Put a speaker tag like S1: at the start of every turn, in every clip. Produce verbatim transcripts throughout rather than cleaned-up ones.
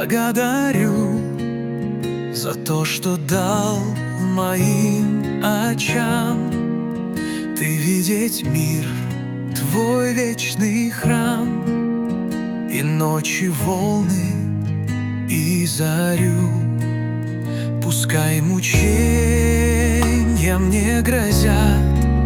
S1: благодарю за то, что дал моим очам ты видеть мир, твой вечный храм, и ночи волны, и зарю. Пускай мучения мне грозят,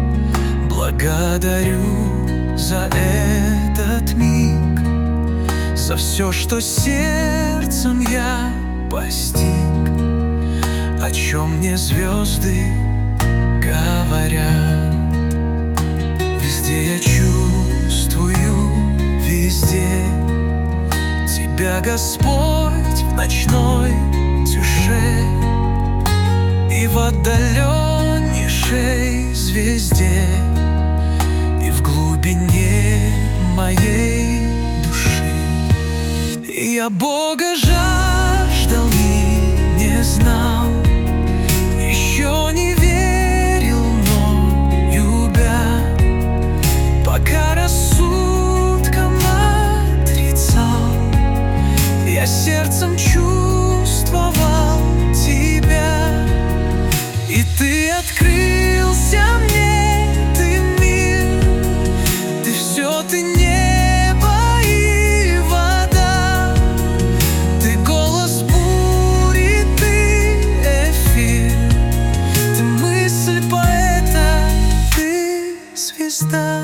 S1: благодарю за этот миг, за все, что сердцем я постиг, о чем мне звезды говорят. Везде я чувствую, везде Тебя, Господь, в ночной тиши и в отдаленнейшей звезде, и в глубине моей души. И я Бога жаждал и не знал, еще не верил, но любя, пока рассудком отрицал, я сердцем чувствовал Тебя, и Ты открылся мне, Ты мир, Ты все, Ты небо и вода, Ты голос бури, Ты эфир, Ты мысль поэта, Ты звезда.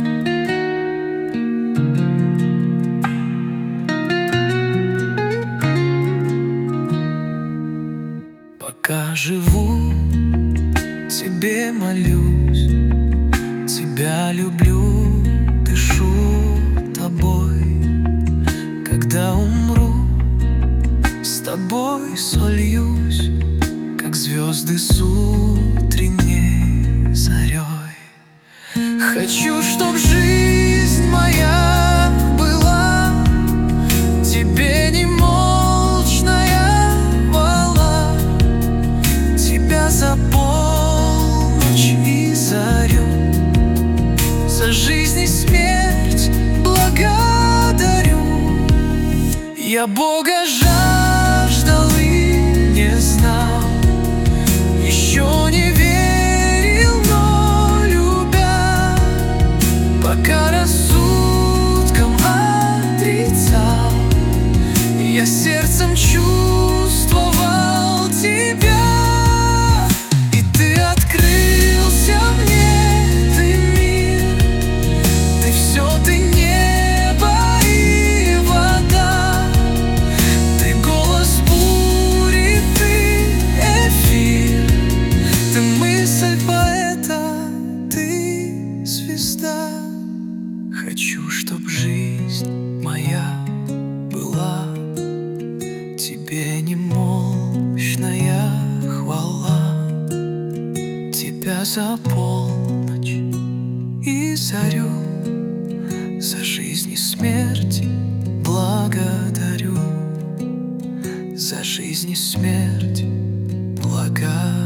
S1: Пока живу, Тебе молюсь, Тебя люблю, дышу Тобой. Когда умру, с Тобой сольюсь, как звезды с утренней зарей. Хочу, чтоб жизнь моя была Тебе немолчная хвала, Тебя за полночь и зарю, за жизнь и смерть благодарю. Я Бога жаждал и не знал, еще не верил, но любя, пока рассудком отрицал, я сердцем чувствовал Тебя. Хочу, чтоб жизнь моя была Тебе немощная хвала, Тебя за полночь и зарю, за жизнь и смерть благодарю, за жизнь и смерть благодарю.